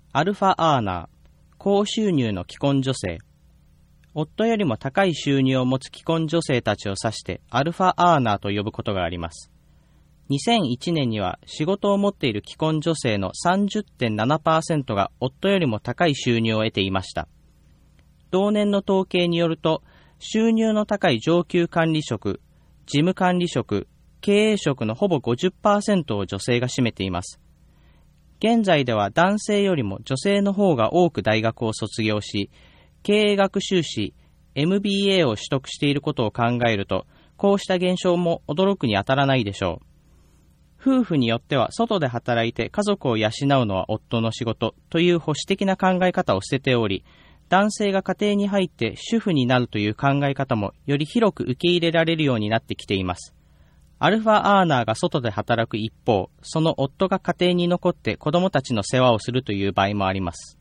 アルファアーナー、高収入の既婚女性。夫よりも高い収入を持つ既婚女性たちを指してアルファアーナーと呼ぶことがあります。2001年には仕事を持っている既婚女性の 30.7% が夫よりも高い収入を得ていました。同年の統計によると、収入の高い上級管理職、事務管理職、経営職のほぼ 50% を女性が占めています。現在では男性よりも女性の方が多く大学を卒業し、経営学修士 MBA を取得していることを考えると、こうした現象も驚くに当たらないでしょう。夫婦によっては外で働いて家族を養うのは夫の仕事という保守的な考え方を捨てており、男性が家庭に入って主婦になるという考え方もより広く受け入れられるようになってきています。アルファアーナーが外で働く一方、その夫が家庭に残って子供たちの世話をするという場合もあります。